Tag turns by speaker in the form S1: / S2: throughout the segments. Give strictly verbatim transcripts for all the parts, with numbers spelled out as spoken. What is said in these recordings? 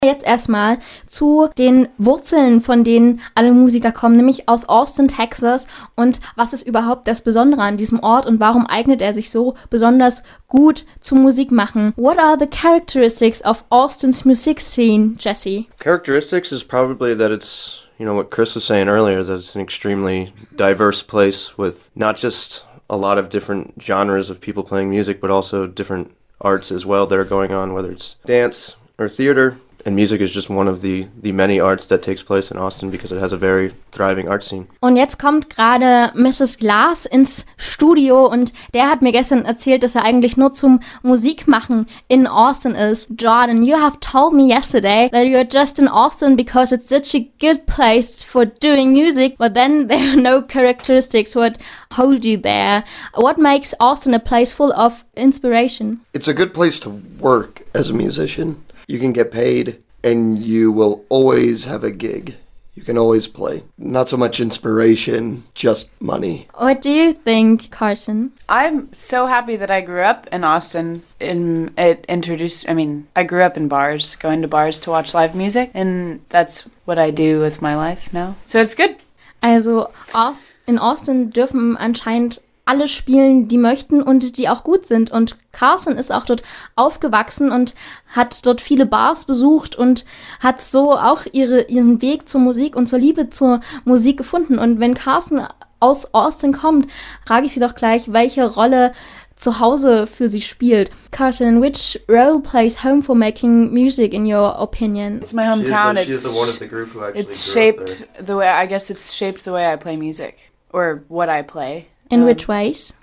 S1: Jetzt erstmal zu den Wurzeln, von denen alle Musiker kommen, nämlich aus Austin, Texas. Und was ist überhaupt das Besondere an diesem Ort und warum eignet er sich so besonders gut zu Musik machen? What are the characteristics of Austin's music scene, Jesse?
S2: Characteristics is probably that it's, you know, what Chris was saying earlier, that it's an extremely diverse place with not just a lot of different genres of people playing music, but also different arts as well that are going on, whether it's dance or theater. And music is just one of the, the many arts that takes place in Austin because it has a very thriving art scene.
S1: Und jetzt kommt gerade Missus Glass ins Studio und der hat mir gestern erzählt, dass er eigentlich nur zum Musikmachen in Austin ist. Jordan, you have told me yesterday that you're just in Austin because it's such a good place for doing music, but then there are no characteristics what hold you there. What makes Austin a place full of inspiration?
S3: It's a good place to work as a musician. You can get paid, and you will always have a gig. You can always play. Not so much inspiration, just money.
S1: What do you think, Carson?
S4: I'm so happy that I grew up in Austin. In, it introduced, I mean, I grew up in bars, going to bars to watch live music, and that's what I do with my life now. So it's good.
S1: Also in Austin dürfen anscheinend alle spielen, die möchten und die auch gut sind. Und Carson ist auch dort aufgewachsen und hat dort viele Bars besucht und hat so auch ihre, ihren Weg zur Musik und zur Liebe zur Musik gefunden. Und wenn Carson aus Austin kommt, frage ich sie doch gleich, welche Rolle zu Hause für sie spielt. Carson, which role plays home for making music in your opinion?
S4: It's my hometown.
S2: She is the, she's the one of the group who actually
S4: it's
S2: grew
S4: shaped
S2: up there.
S4: the way, I guess it's shaped the way I play music or what I play.
S1: In
S4: um,
S1: which ways?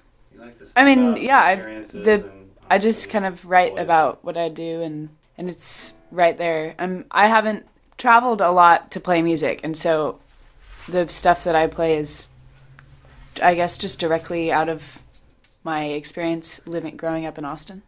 S4: I mean, yeah, I the I just kind of write about what I do, and and it's right there. I'm I haven't traveled a lot to play music, and so the stuff that I play is, I guess, just directly out of my experience living growing up in Austin.